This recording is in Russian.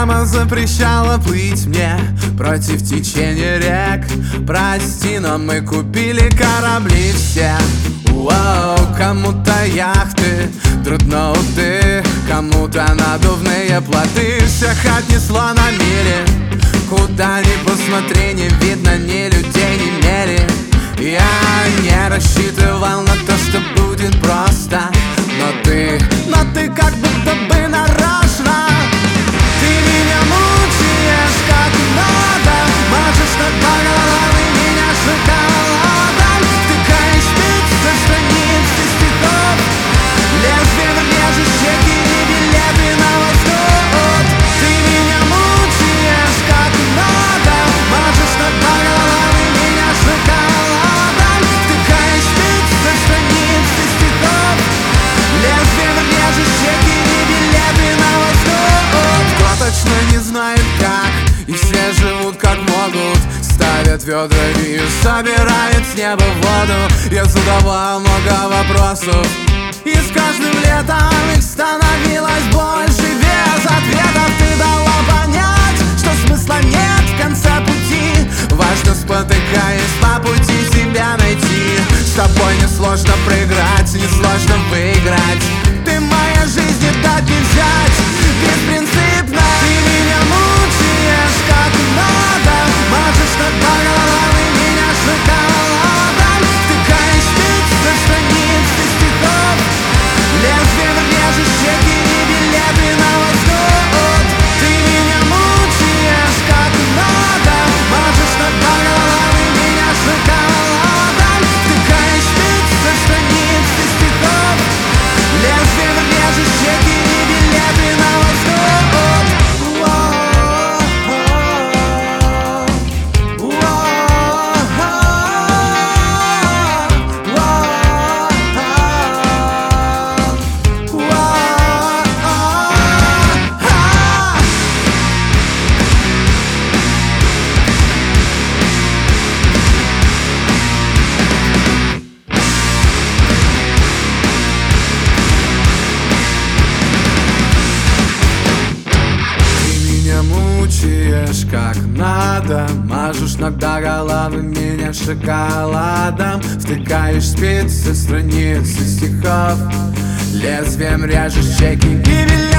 Мама запрещала плыть мне против течения рек. Прости, но мы купили корабли все. Уоу, кому-то яхты, дредноуты, кому-то надувные плоты. Всех отнесло на мили, куда ни посмотри, не видно ни людей, ни мели. Я не рассчитывал на то, что будет просто, но ты как будто бы нарочно. Ты меня мучаешь как надо, мажешь над головой меня шоколадом. Втыкаешь спицы страниц и стихов, лезвием режешь чеки и билеты на восход. Ты меня мучаешь как надо, мажешь над головой меня шоколадом. Втыкаешь спицы страниц и стихов, лезвием режешь чеки и билеты на восход. Кто точно не знает как, и все живут как могут. Ставят ведра и собирают с неба воду. Я задавал много вопросов, и с каждым летом их становилось больше. Без ответов ты дала понять, что смысла нет в конце пути. Важно, спотыкаясь по пути, себя найти. С тобой несложно проиграть, несложно выиграть. Ты моя жизнь, не дать не взять. Беспринципно ты меня мучаешь как надо, мажешь над головой меня шоколадом. Втыкаешь спицы страниц и стихов, лезвием режешь чеки и билеты на восход. Ты меня мучаешь как надо, мажешь над головой меня шоколадом. Втыкаешь спицы страниц и стихов, лезвием режешь чеки и билеты на восход. Мучаешь как надо, мажешь над головой меня шоколадом. Втыкаешь спицы страниц и стихов, лезвием режешь чеки и билеты.